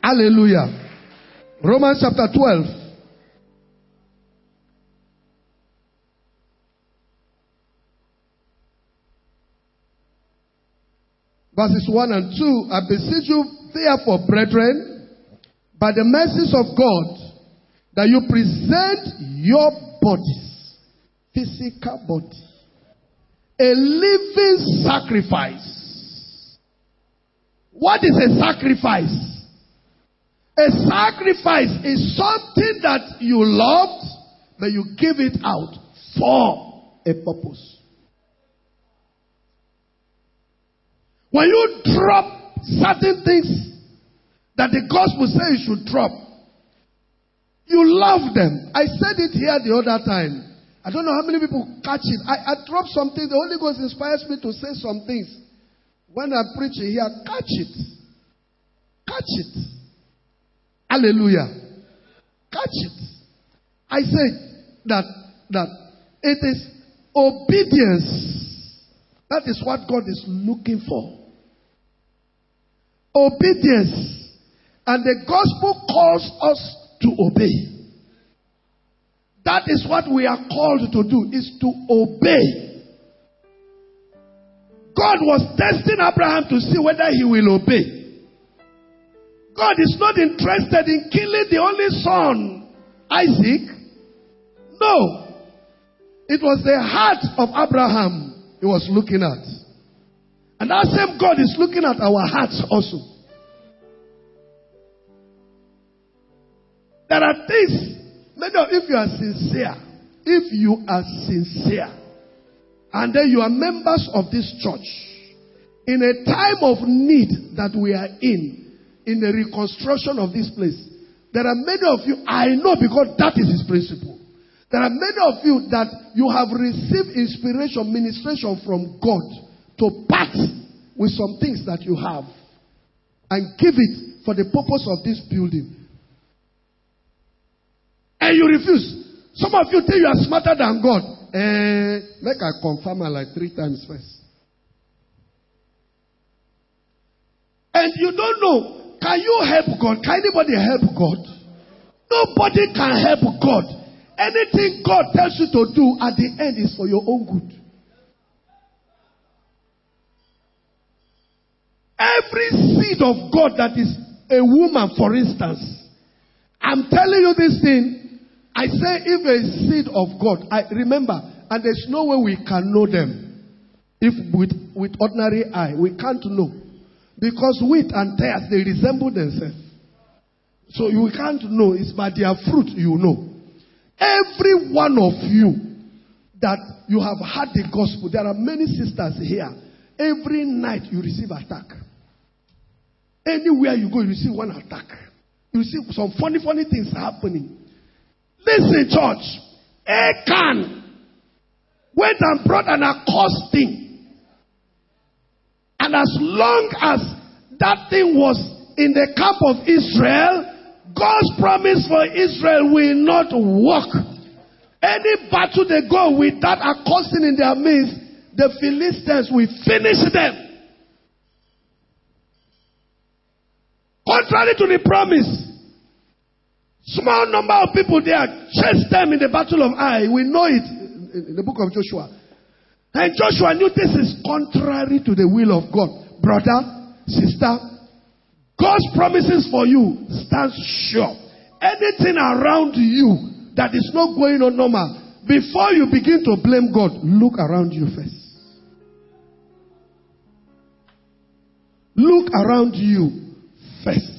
Hallelujah. Romans chapter 12. Verses 1 and 2. I beseech you, therefore, brethren, by the mercies of God, that you present your bodies, physical body, a living sacrifice. What is a sacrifice? A sacrifice is something that you loved, but you give it out for a purpose. When you drop certain things that the gospel says you should drop, you love them. I said it here the other time. I don't know how many people catch it. I drop something. The Holy Ghost inspires me to say some things. When I preach here, catch it. Catch it. Hallelujah. Catch it. I said that it is obedience. That is what God is looking for. Obedience. And the gospel calls us to obey. That is what we are called to do, is to obey. God was testing Abraham to see whether he will obey. God is not interested in killing the only son, Isaac. No. It was the heart of Abraham he was looking at. And that same God is looking at our hearts also. There are things, if you are sincere, and then you are members of this church, in a time of need that we are in the reconstruction of this place, there are many of you, I know because that is his principle. There are many of you that you have received inspiration, ministration from God to part with some things that you have and give it for the purpose of this building. And you refuse. Some of you think you are smarter than God. Make I confirm like 3 times first. And you don't know. Can you help God? Can anybody help God? Nobody can help God. Anything God tells you to do at the end is for your own good. Every seed of God that is a woman, for instance, I'm telling you this thing. I say if a seed of God, I remember, and there's no way we can know them. If with ordinary eye, we can't know. Because wheat and tares, they resemble themselves. So you can't know. It's by their fruit you know. Every one of you that you have heard the gospel, there are many sisters here. Every night you receive attack. Anywhere you go, you receive one attack. You see some funny things happening. Listen, church. Achan went and brought an accursed thing. And as long as that thing was in the camp of Israel, God's promise for Israel will not work. Any battle they go with that accursed in their midst, the Philistines will finish them. Contrary to the promise, small number of people there chased them in the battle of Ai. We know it in the book of Joshua. And Joshua knew this is contrary to the will of God. Brother, sister, God's promises for you stand sure. Anything around you that is not going on normal, before you begin to blame God, look around you first. Look around you first.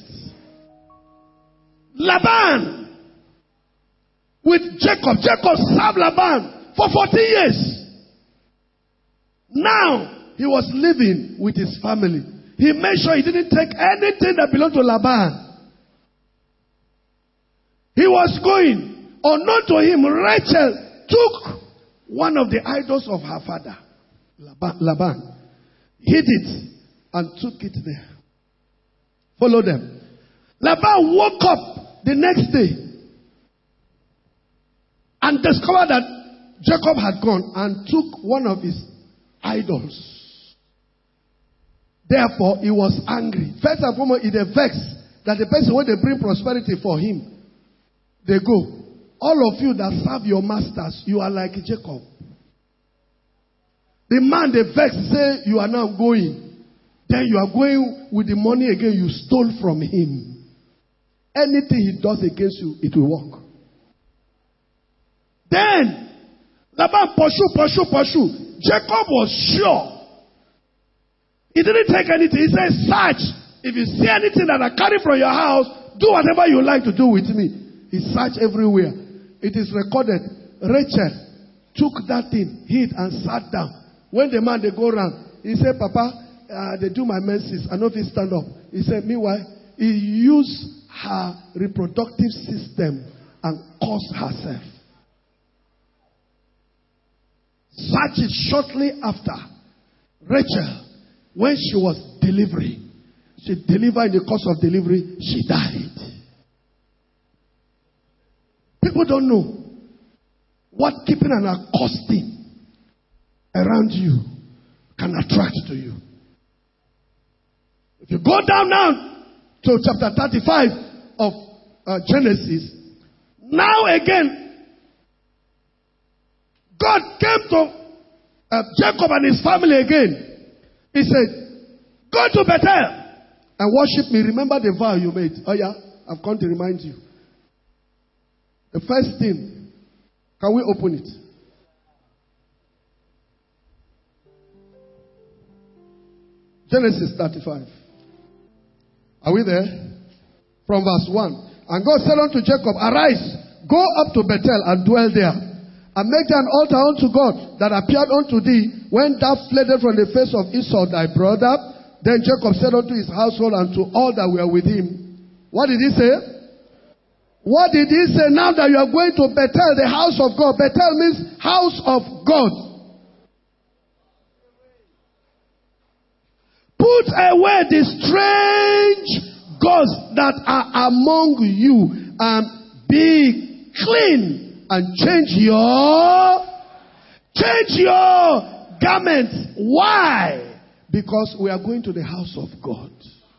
Laban with Jacob. Jacob served Laban for 40 years. Now he was living with his family. He made sure he didn't take anything that belonged to Laban. He was going. Unknown to him, Rachel took one of the idols of her father, Laban, hid it and took it there. Follow them. Laban woke up the next day and discovered that Jacob had gone and took one of his idols. Therefore, he was angry. First and foremost, it vexed that the person, when they bring prosperity for him, they go. All of you that serve your masters, you are like Jacob. The man, they vex, say, you are now going. Then you are going with the money again you stole from him. Anything he does against you, it will work. Then, Laban pursue. Jacob was sure. He didn't take anything. He said, search. If you see anything that I carry from your house, do whatever you like to do with me. He searched everywhere. It is recorded. Rachel took that thing, hid and sat down. When the man, they go around, he said, Papa, they do my menses. I know if he stand up. He said, meanwhile, he used her reproductive system and caused herself. Search it shortly after. Rachel, when she was delivering, she delivered in the course of delivery, she died. People don't know what keeping an accosting around you can attract to you. If you go down now to chapter 35 of Genesis, now again, God came to Jacob and his family again. He said, go to Bethel and worship me. Remember the vow you made. Oh yeah, I've come to remind you. The first thing, can we open it? Genesis 35. Are we there? From verse 1. And God said unto Jacob, arise, go up to Bethel and dwell there, and make thee an altar unto God that appeared unto thee when thou fleddest from the face of Esau thy brother. Then Jacob said unto his household and to all that were with him. What did he say? What did he say? Now that you are going to Bethel, the house of God. Bethel means house of God. Put away the strange gods that are among you and be clean and change your garments. Why? Because we are going to the house of God.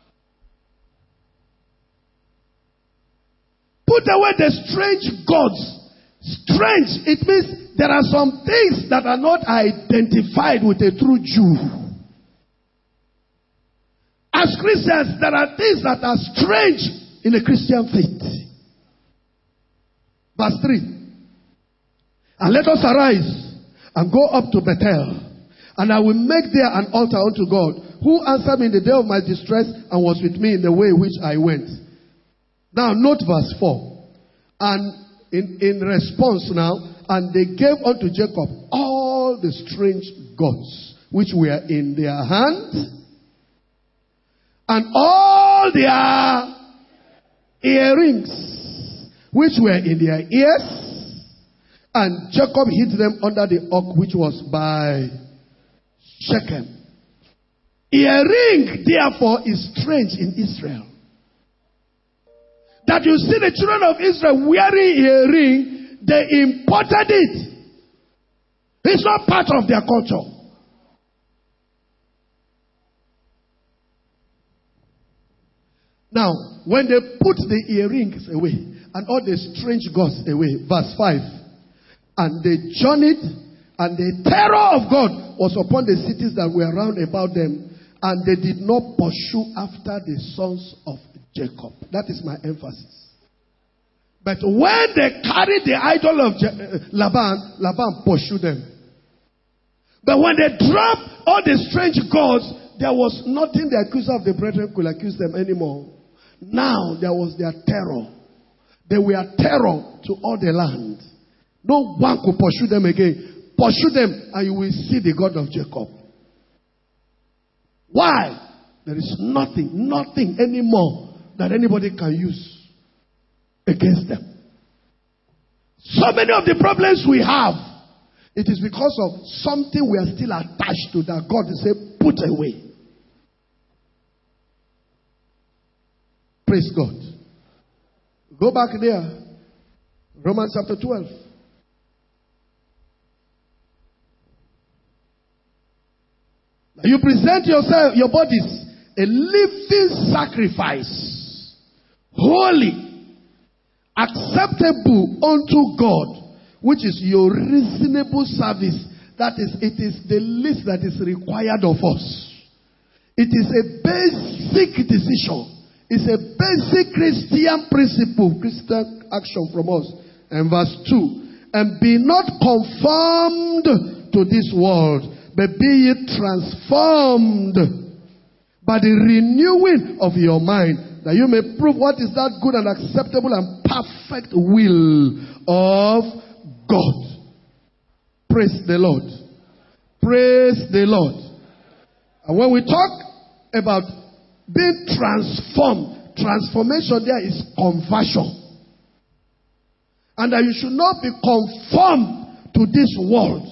Put away the strange gods. Strange, it means there are some things that are not identified with a true Jew. As Christians, there are things that are strange in the Christian faith. Verse 3. And let us arise and go up to Bethel, and I will make there an altar unto God, who answered me in the day of my distress and was with me in the way which I went. Now note verse 4. And in response now, and they gave unto Jacob all the strange gods which were in their hand, and all their earrings which were in their ears, and Jacob hid them under the oak which was by Shechem. Earring, therefore, is strange in Israel. That you see the children of Israel wearing earring, they imported it. It's not part of their culture. Now, when they put the earrings away and all the strange gods away, verse 5, and they journeyed, and the terror of God was upon the cities that were round about them, and they did not pursue after the sons of Jacob. That is my emphasis. But when they carried the idol of Laban pursued them. But when they dropped all the strange gods, there was nothing the accuser of the brethren could accuse them anymore. Now there was their terror. They were terror to all the land. No one could pursue them again. Pursue them and you will see the God of Jacob. Why? There is nothing anymore that anybody can use against them. So many of the problems we have, it is because of something we are still attached to that God is saying, put away. Praise God. Go back there. Romans chapter 12. You present yourself, your bodies, a living sacrifice, holy, acceptable unto God, which is your reasonable service. That is, it is the least that is required of us. It is a basic decision. It's a basic Christian principle, Christian action from us. And verse 2, and be not conformed to this world, but be ye transformed by the renewing of your mind, that you may prove what is that good and acceptable and perfect will of God. Praise the Lord. Praise the Lord. And when we talk about being transformed, transformation there is conversion. And that you should not be conformed to this world.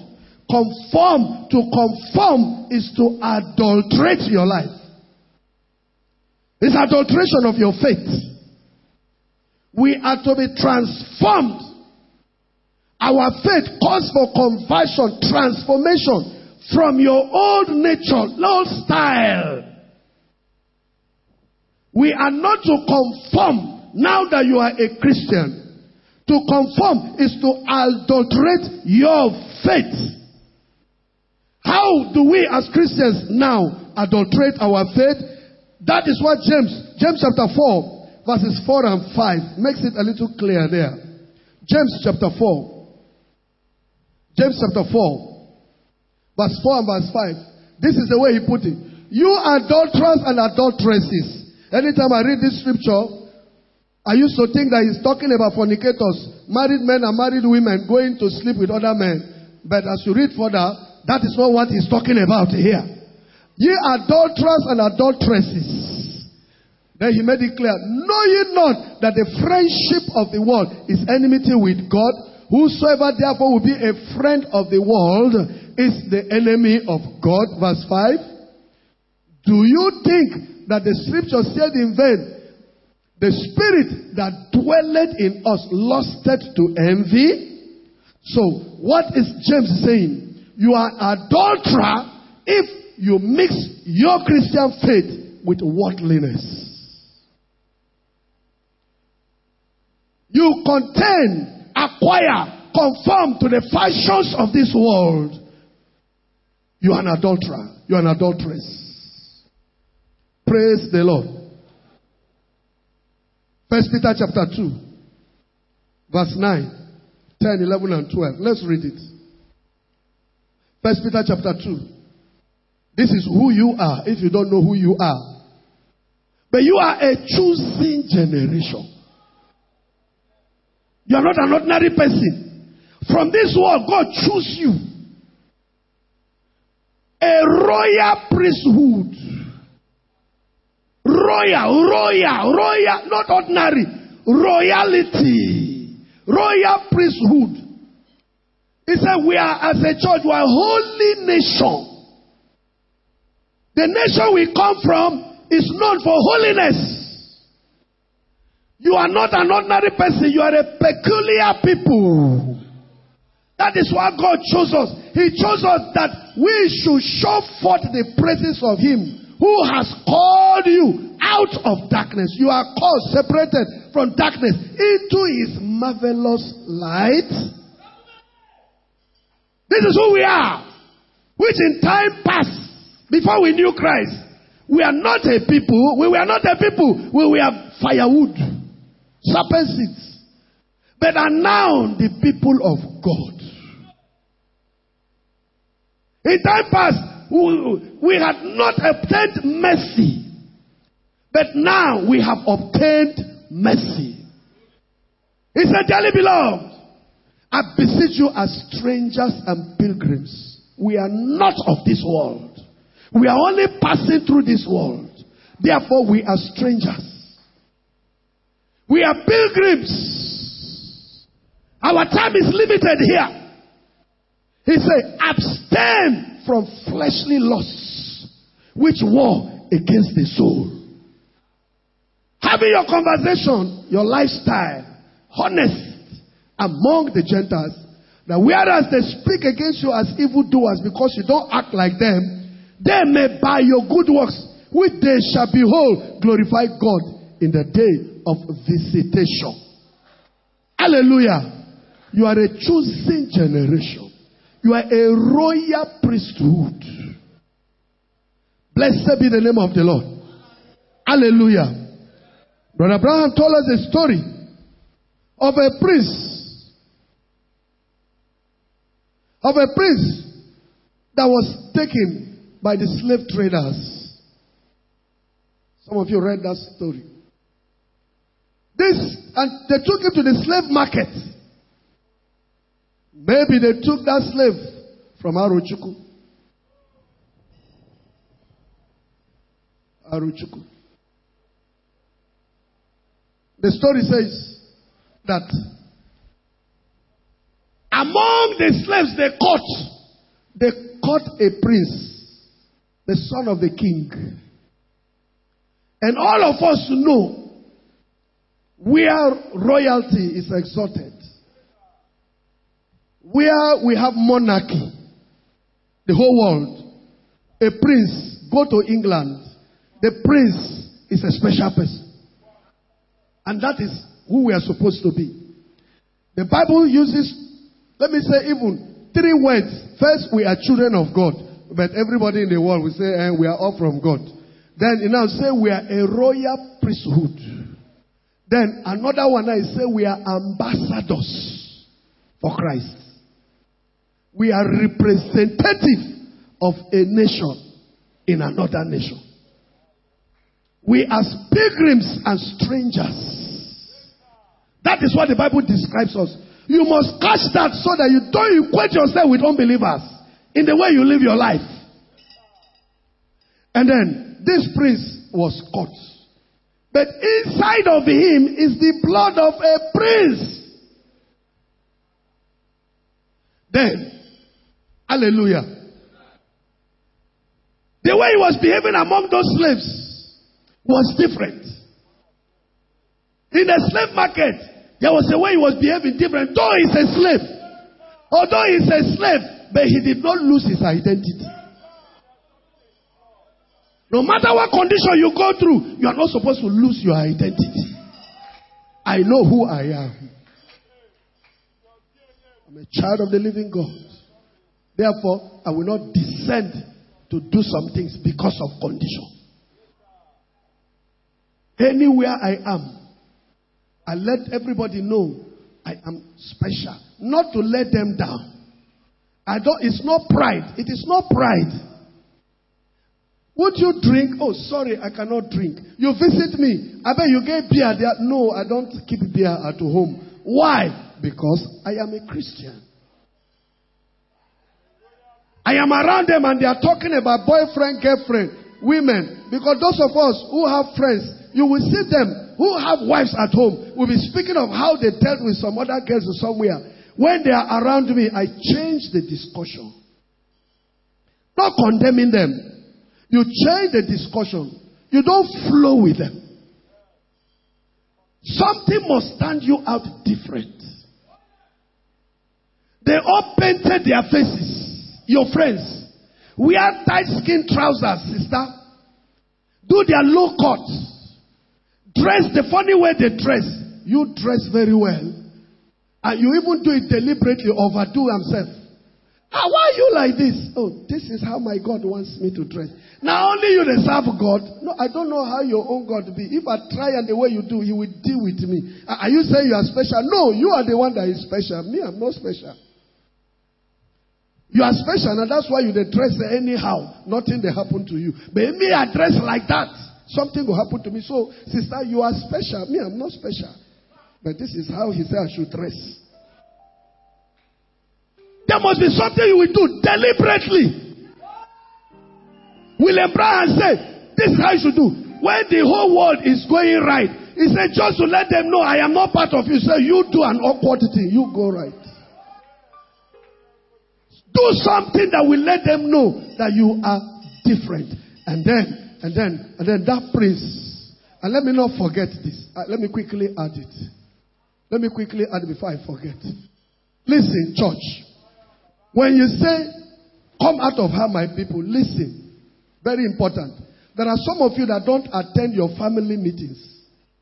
Conform is to adulterate your life. It's adulteration of your faith. We are to be transformed. Our faith calls for conversion, transformation from your old nature, old style. We are not to conform now that you are a Christian. To conform is to adulterate your faith. How do we as Christians now adulterate our faith? That is what James chapter 4, verses 4 and 5 makes it a little clear there. James chapter 4. James chapter 4, verse 4 and verse 5. This is the way he put it. You adulterers and adulteresses. Anytime I read this scripture, I used to think that he's talking about fornicators, married men and married women going to sleep with other men. But as you read further, that is not what he's talking about here. Ye adulterers and adulteresses. Then he made it clear, know ye not that the friendship of the world is enmity with God? Whosoever therefore will be a friend of the world is the enemy of God. Verse 5. Do you think that the scripture said in vain, the spirit that dwelleth in us lusted to envy? So, what is James saying? You are adulterer if you mix your Christian faith with worldliness. You acquire, conform to the fashions of this world. You are an adulterer. You are an adulteress. Praise the Lord. 1 Peter chapter 2, verse 9, 10, 11, and 12. Let's read it. 1 Peter chapter 2. This is who you are if you don't know who you are. But you are a choosing generation. You are not an ordinary person. From this world, God chose you. A royal priesthood. Royal, not ordinary. Royalty. Royal priesthood. He said we are, as a church, we are a holy nation. The nation we come from is known for holiness. You are not an ordinary person. You are a peculiar people. That is why God chose us. He chose us that we should show forth the praises of Him who has called you out of darkness. You are called, separated from darkness into His marvelous light. This is who we are. Which in time past, before we knew Christ, we are not a people. We were not a people. We were firewood. Serpent seeds. But are now the people of God. In time past, we had not obtained mercy. But now we have obtained mercy. He said, dearly beloved, I beseech you as strangers and pilgrims. We are not of this world. We are only passing through this world. Therefore, we are strangers. We are pilgrims. Our time is limited here. He said, abstain from fleshly lusts, which war against the soul. Having your conversation, your lifestyle, honest among the Gentiles, that whereas they speak against you as evildoers because you don't act like them, they may by your good works, which they shall behold, glorify God in the day of visitation. Hallelujah. You are a chosen generation. You are a royal priesthood. Blessed be the name of the Lord. Hallelujah. Brother Abraham told us a story of a priest. Of a priest that was taken by the slave traders. Some of you read that story. And they took him to the slave market. Maybe they took that slave from Arochukwu. The story says that among the slaves they caught a prince, the son of the king. And all of us know where royalty is exalted, where we have monarchy, the whole world. A prince, go to England, the prince is a special person. And that is who we are supposed to be. The Bible uses, let me say, even 3 words. First, we are children of God. But everybody in the world will say, we are all from God. Then, now say we are a royal priesthood. Then, another one I say we are ambassadors for Christ. We are representative of a nation in another nation. We are pilgrims and strangers. That is what the Bible describes us. You must catch that so that you don't equate yourself with unbelievers in the way you live your life. And then this prince was caught. But inside of him is the blood of a prince. Then, hallelujah. The way he was behaving among those slaves was different. In the slave market, there was a way he was behaving different. Though he's a slave. Although he's a slave, but he did not lose his identity. No matter what condition you go through, you are not supposed to lose your identity. I know who I am. I'm a child of the living God. Therefore, I will not descend to do some things because of condition. Anywhere I am, I let everybody know I am special. Not to let them down. It's not pride. It is not pride. Would you drink? Oh, sorry, I cannot drink. You visit me. I bet you get beer there. No, I don't keep beer at home. Why? Because I am a Christian. I am around them and they are talking about boyfriend, girlfriend, women. Because those of us who have friends, you will see them who have wives at home will be speaking of how they dealt with some other girls somewhere. When they are around me, I change the discussion. Not condemning them. You change the discussion. You don't flow with them. Something must stand you out different. They all painted their faces. Your friends. Wear tight skin trousers, sister. Do their low cuts. Dress the funny way they dress. You dress very well. And you even do it deliberately, overdo themselves. Why are you like this? Oh, this is how my God wants me to dress. Now only you serve God. No, I don't know how your own God be. If I try and the way you do, he will deal with me. Are you saying you are special? No, you are the one that is special. Me, I'm not special. You are special, and that's why you dress anyhow. Nothing will happen to you. But me, I dress like that. Something will happen to me. So, sister, you are special. Me, I'm not special. But this is how he said I should dress. There must be something you will do deliberately. William Bryan said, this is how you should do. When the whole world is going right, he said, just to let them know I am not part of you. So you do an awkward thing. You go right. Do something that will let them know that you are different. And then that prince. And let me not forget this. Let me quickly add it. Let me quickly add it before I forget. Listen, church. When you say, come out of her, my people, listen. Very important. There are some of you that don't attend your family meetings.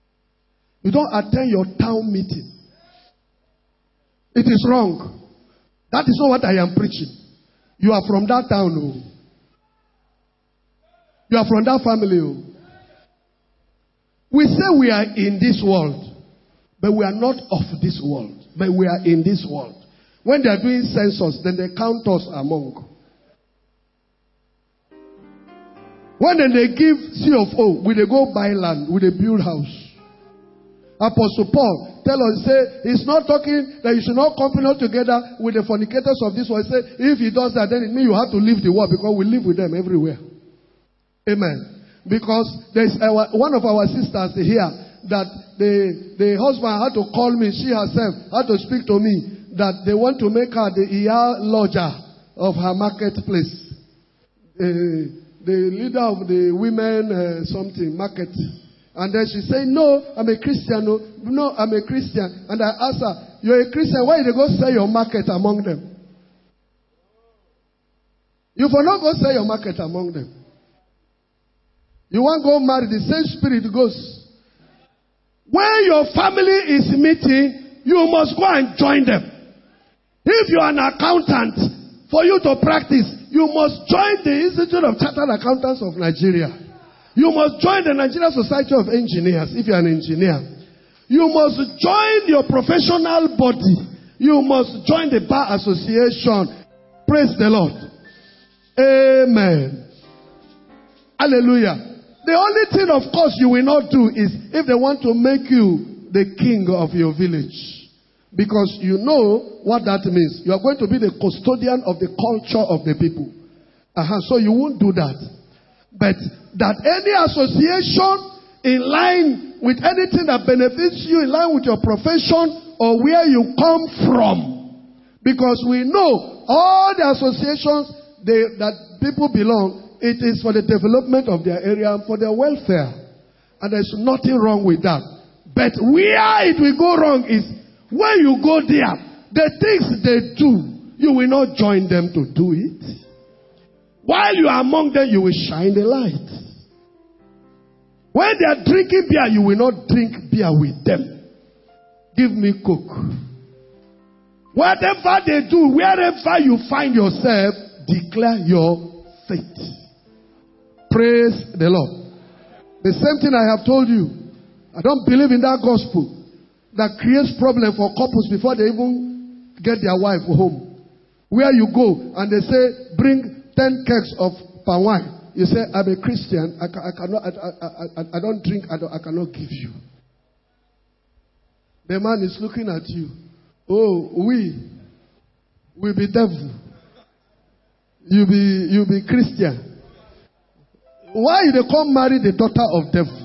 You don't attend your town meeting. It is wrong. That is not what I am preaching. You are from that town. Oh. You are from that family. Oh. We say we are in this world, but we are not of this world. But we are in this world. When they are doing census, then they count us among. When they give CFO, will they go buy land? Will they build house? Apostle Paul tell us, say, he's not talking that you should not company together with the fornicators of this world. Say, if he does that, then it means you have to leave the world because we live with them everywhere. Amen. Because there's one of our sisters here that the husband had to call me. She herself had to speak to me that they want to make her the ER lodger of her marketplace. The leader of the women something market. And then she said, no, I'm a Christian. No, I'm a Christian. And I asked her, you're a Christian, why did you go sell your market among them? You will not go sell your market among them. You want to go marry, the same spirit goes. When your family is meeting, you must go and join them. If you are an accountant, for you to practice, you must join the Institute of Chartered Accountants of Nigeria. You must join the Nigerian Society of Engineers if you are an engineer. You must join your professional body. You must join the Bar Association. Praise the Lord. Amen. Hallelujah. The only thing, of course, you will not do is if they want to make you the king of your village. Because you know what that means. You are going to be the custodian of the culture of the people. So you won't do that. But that any association in line with anything that benefits you, in line with your profession or where you come from. Because we know all the associations that people belong, it is for the development of their area and for their welfare. And there's nothing wrong with that. But where it will go wrong is when you go there, the things they do, you will not join them to do it. While you are among them, you will shine the light. When they are drinking beer, you will not drink beer with them. Give me Coke. Whatever they do, wherever you find yourself, declare your faith. Praise the Lord. The same thing I have told you. I don't believe in that gospel that creates problem for couples before they even get their wife home. Where you go and they say, bring 10 kegs of palm wine. You say, I'm a Christian. I don't drink. I cannot give you. The man is looking at you. Oh, we be devil. You be Christian. Why you come marry the daughter of devil?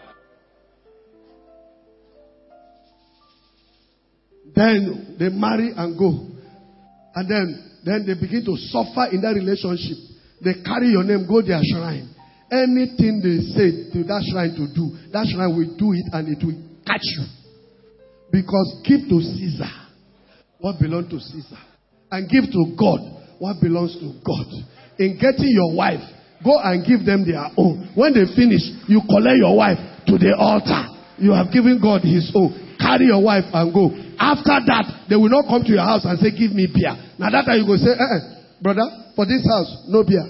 Then they marry and go. And then they begin to suffer in that relationship. They carry your name, go their shrine. Anything they say to that shrine to do, that shrine will do it and it will catch you. Because give to Caesar what belongs to Caesar. And give to God what belongs to God. In getting your wife, go and give them their own. When they finish, you collect your wife to the altar. You have given God his own. Carry your wife and go. After that, they will not come to your house and say, give me beer. Now that time you go say, brother, for this house, no beer.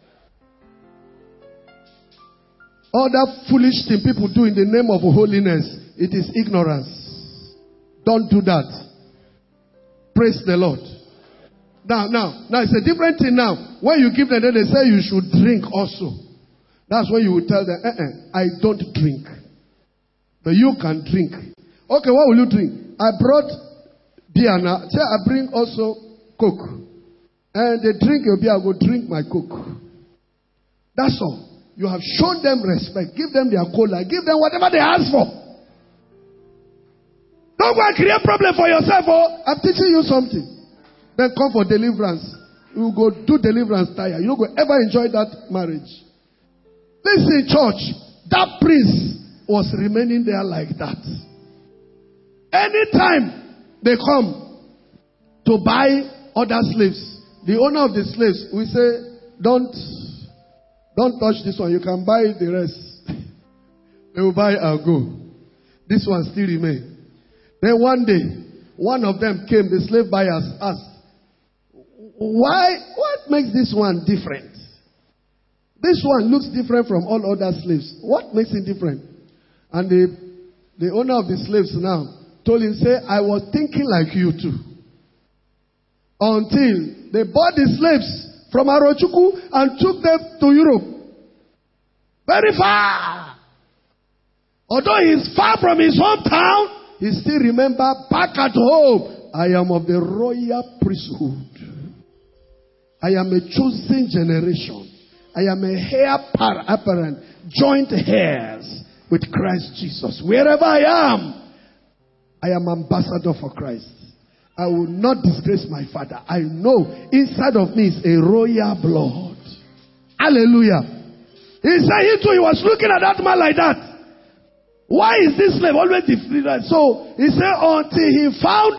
All that foolish thing people do in the name of holiness, it is ignorance. Don't do that. Praise the Lord. Now it's a different thing now. When you give them, then they say you should drink also. That's when you will tell them, I don't drink. But you can drink. Okay, what will you drink? I brought beer now. Say I bring also Coke. And they drink your beer, I will drink my Coke. That's all. You have shown them respect. Give them their cola. Give them whatever they ask for. Don't go and create problem for yourself. Oh, I'm teaching you something. Then come for deliverance. You go do deliverance tire. You don't go ever enjoy that marriage. Listen, church. That prince was remaining there like that. Anytime they come to buy other slaves, the owner of the slaves will say, don't touch this one. You can buy the rest. They will buy and go. This one still remained. Then one day, one of them came, the slave buyers asked, what makes this one different? This one looks different from all other slaves. What makes it different? And the owner of the slaves now told him, say, I was thinking like you too. Until they bought the slaves from Arochukwu and took them to Europe. Very far. Although he's far from his hometown, he still remember back at home, I am of the royal priesthood. I am a chosen generation. I am a heir apparent, joint heirs with Christ Jesus. Wherever I am ambassador for Christ. I will not disgrace my father. I know inside of me is a royal blood. Hallelujah. He said he too, he was looking at that man like that. Why is this slave always different? So he said until he found